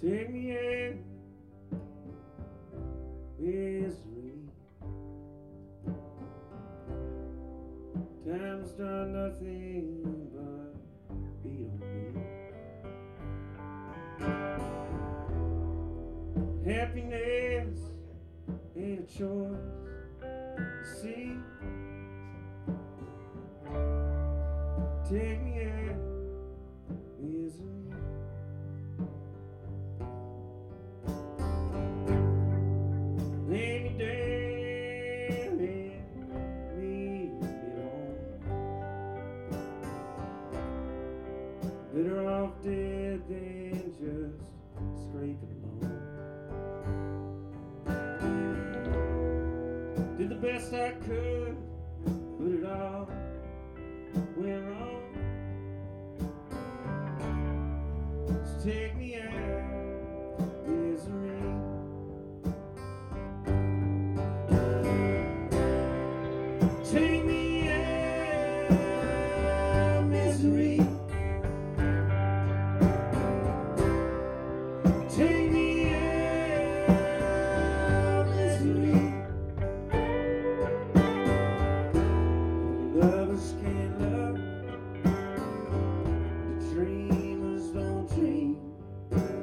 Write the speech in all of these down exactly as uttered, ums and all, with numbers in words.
Take me in misery. Time's done nothing but beat on me. Happiness ain't a choice. See, take me in misery. Lay me down and leave me alone. Better off dead than just scraping along. Did the best I could, but it all went wrong. So take me out misery. Take me out misery. Take me out misery. Lovers can't love, the dreamers don't dream.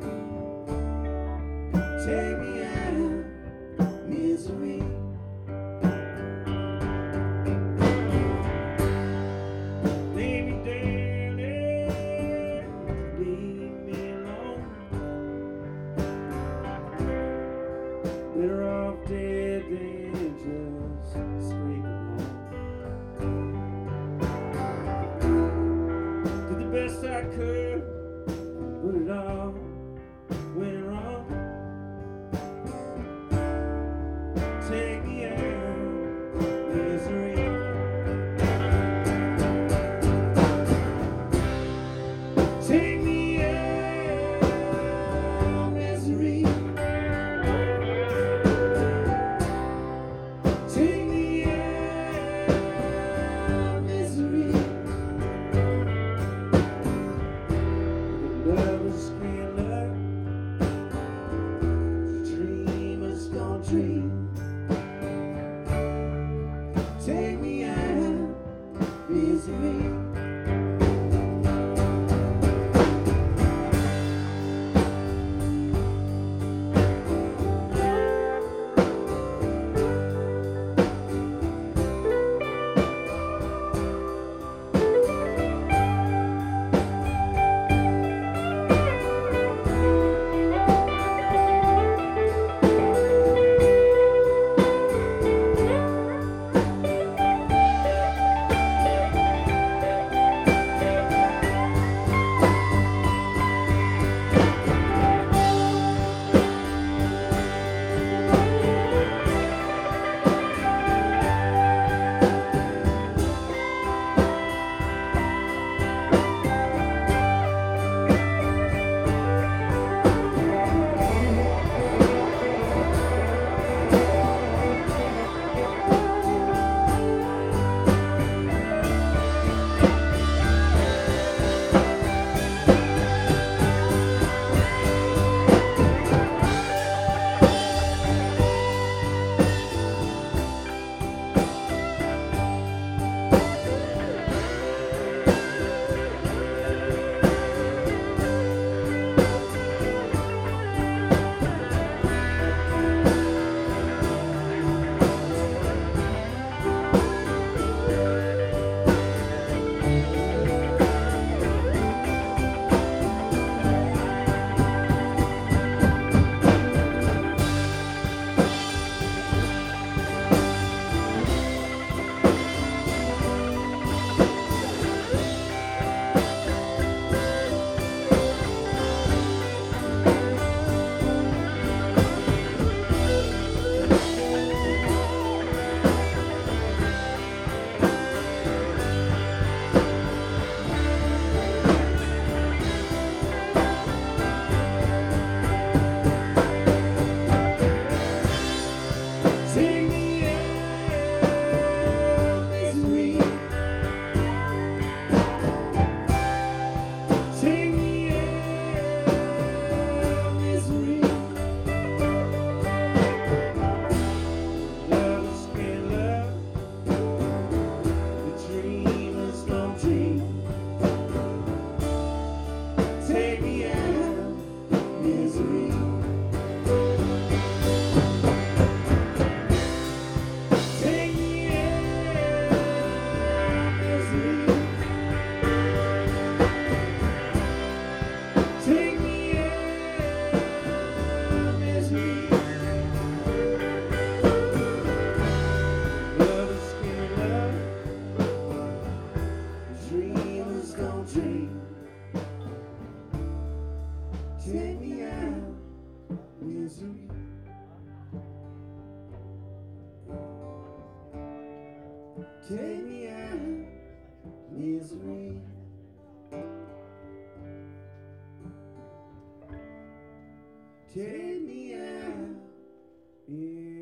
Take me out misery. Take me out misery. Take me out misery.